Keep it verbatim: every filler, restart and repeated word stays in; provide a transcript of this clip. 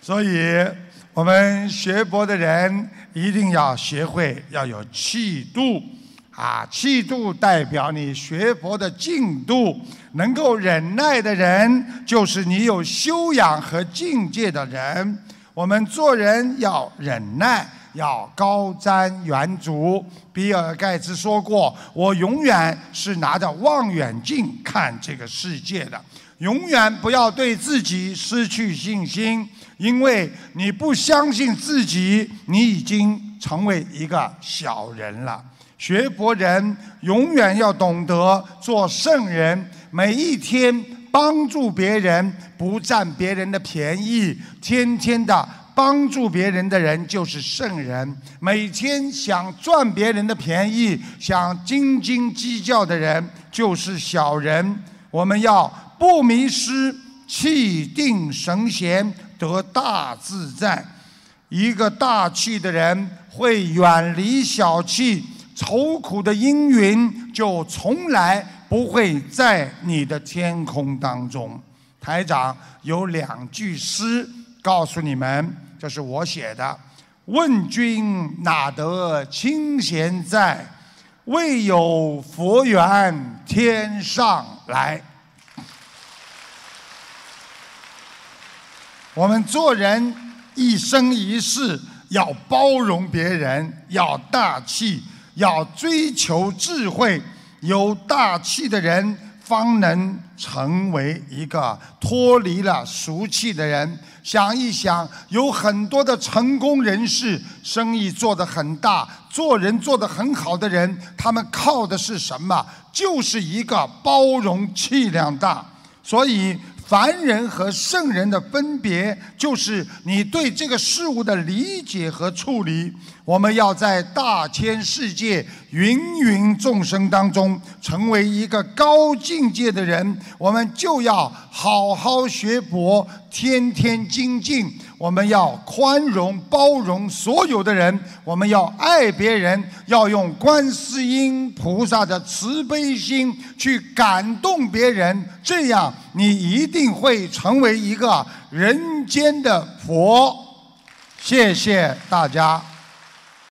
所以我们学佛的人一定要学会要有气度啊，气度代表你学佛的进度。能够忍耐的人，就是你有修养和境界的人。我们做人要忍耐，要高瞻远瞩。比尔盖茨说过：“我永远是拿着望远镜看这个世界的。”永远不要对自己失去信心，因为你不相信自己，你已经成为一个小人了。学佛人永远要懂得做圣人，每一天帮助别人，不占别人的便宜，天天的帮助别人的人就是圣人。每天想赚别人的便宜，想斤斤计较的人就是小人。我们要不迷失，气定神闲，得大自在。一个大气的人会远离小气，愁苦的阴云就从来不会在你的天空当中。台长有两句诗告诉你们，这是我写的：问君哪得清闲在，为有佛缘天上来。我们做人一生一世要包容别人，要大气，要追求智慧。有大气的人方能成为一个脱离了俗气的人。想一想，有很多的成功人士，生意做得很大，做人做得很好的人，他们靠的是什么？就是一个包容，气量大。所以凡人和圣人的分别，就是你对这个事物的理解和处理。我们要在大千世界芸芸众生当中成为一个高境界的人，我们就要好好学佛，天天精进。我们要宽容包容所有的人，我们要爱别人，要用观世音菩萨的慈悲心去感动别人，这样你一定会成为一个人间的佛。谢谢大家。